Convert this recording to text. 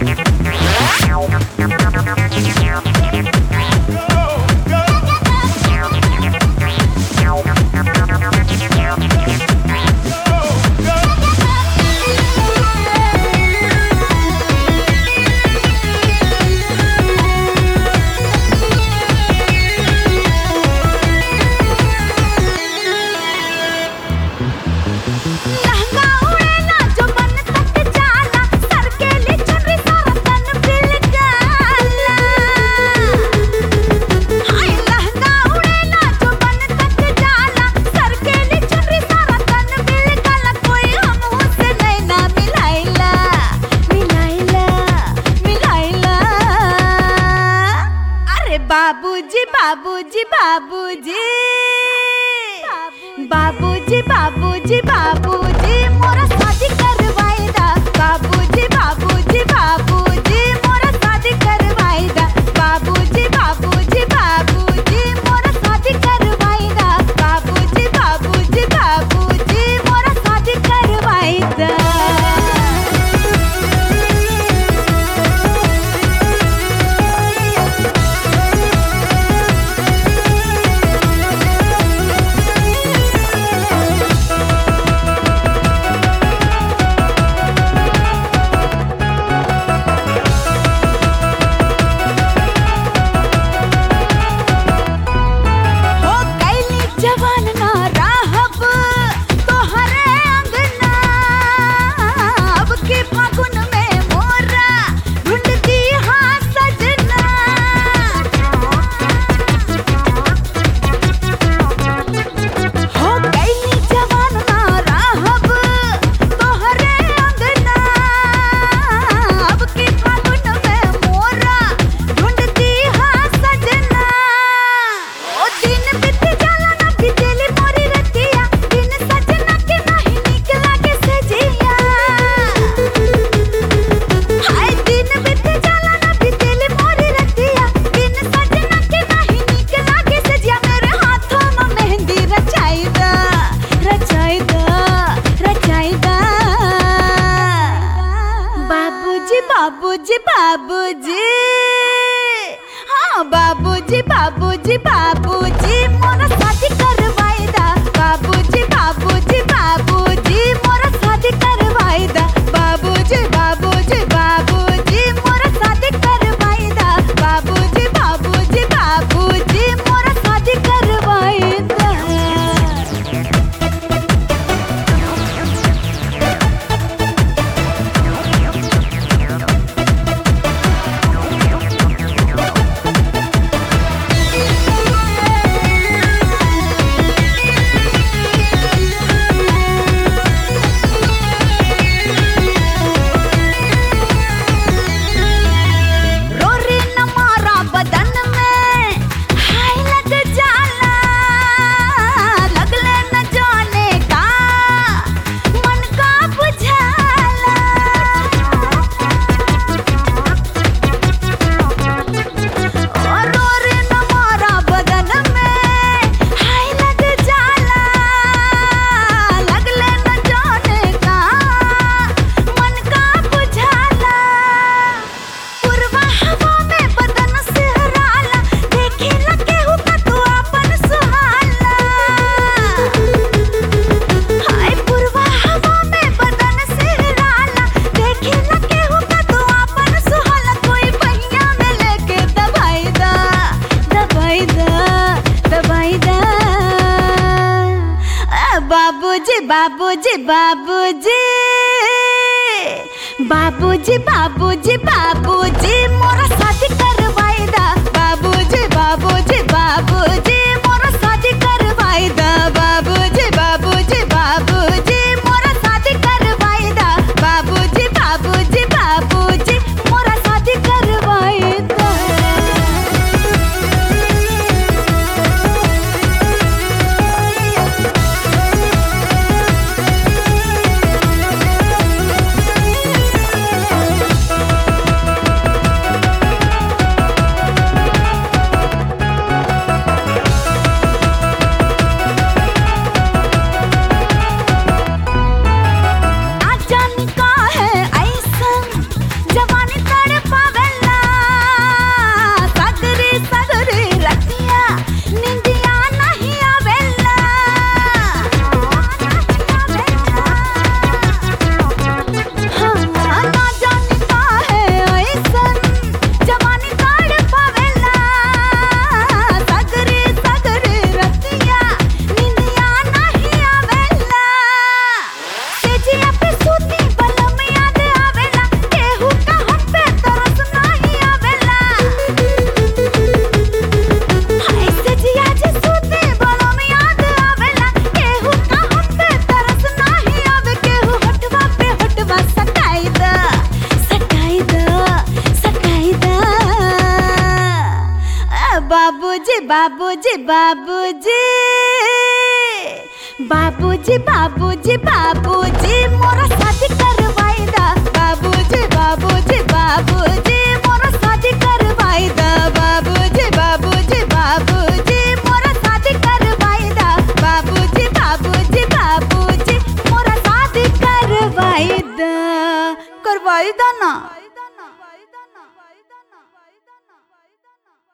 बाबूजी बाबूजी बाबूजी बाबूजी बाबूजी बाबूजी मोरा शादी करवाई दा। बाबूजी बाबूजी बाबूजी मोरा शादी करवाई दा। बाबूजी बाबूजी बाबूजी मोरा शादी करवाई दा। बाबूजी बाबूजी बाबूजी मोरा शादी करवाई दा। बाबूजी बाबूजी हाँ बाबूजी बाबूजी बाबूजी मोरा शादी करवाई दा। बाबूजी बाबूजी बाबूजी मोरा शादी करवाई दा। बाबूजी बाबूजी बाबूजी मोरा शादी करवाई दा। बाबूजी बाबूजी बाबूजी मोरा शादी करवाई दा। बाबूजी बाबूजी बाबूजी बाबूजी बाबूजी बाबूजी मोरा शादी करवाई दा। बाबूजी बाबूजी बाबूजी मोरा शादी करवाई दा। बाबूजी बाबूजी बाबूजी मोरा शादी करवाई दा। बाबूजी बाबूजी बाबूजी मोरा शादी करवाई दा। बाबूजी बाबूजी बाबूजी बाबूजी बाबूजी मोरा शादी करवाई दा बाबूजी बाबूजी बाबूजी मोरा शादी करवाई दा बाबूजी बाबूजी बाबूजी मोरा शादी करवाई दा बाबूजी बाबूजी बाबूजी मोरा शादी करवाई दा ना।